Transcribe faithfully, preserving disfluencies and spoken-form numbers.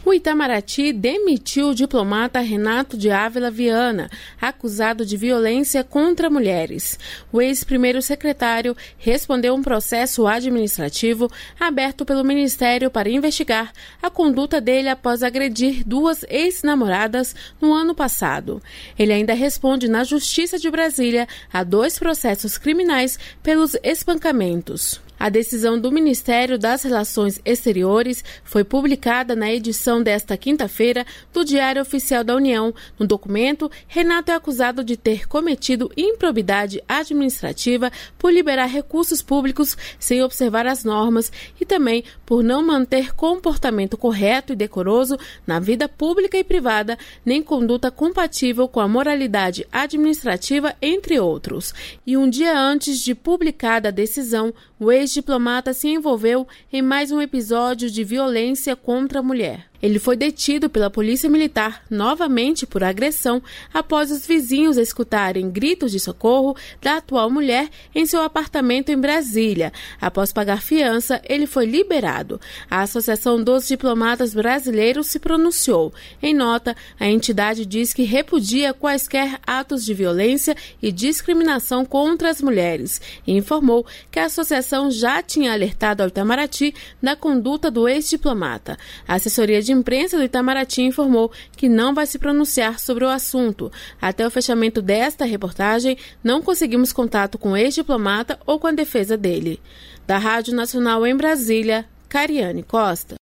O Itamaraty demitiu o diplomata Renato de Ávila Viana, acusado de violência contra mulheres. O ex-primeiro secretário respondeu a um processo administrativo aberto pelo Ministério para investigar a conduta dele após agredir duas ex-namoradas no ano passado. Ele ainda responde na Justiça de Brasília a dois processos criminais pelos espancamentos. A decisão do Ministério das Relações Exteriores foi publicada na edição desta quinta-feira do Diário Oficial da União. No documento, Renato é acusado de ter cometido improbidade administrativa por liberar recursos públicos sem observar as normas e também por não manter comportamento correto e decoroso na vida pública e privada, nem conduta compatível com a moralidade administrativa, entre outros. E um dia antes de publicada a decisão, o ex-diplomata se envolveu em mais um episódio de violência contra a mulher. Ele foi detido pela Polícia Militar novamente por agressão após os vizinhos escutarem gritos de socorro da atual mulher em seu apartamento em Brasília. Após pagar fiança, ele foi liberado. A Associação dos Diplomatas Brasileiros se pronunciou. Em nota, a entidade diz que repudia quaisquer atos de violência e discriminação contra as mulheres e informou que a associação já tinha alertado ao Itamaraty da conduta do ex-diplomata. A assessoria de A imprensa do Itamaraty informou que não vai se pronunciar sobre o assunto. Até o fechamento desta reportagem, não conseguimos contato com o ex-diplomata ou com a defesa dele. Da Rádio Nacional em Brasília, Cariane Costa.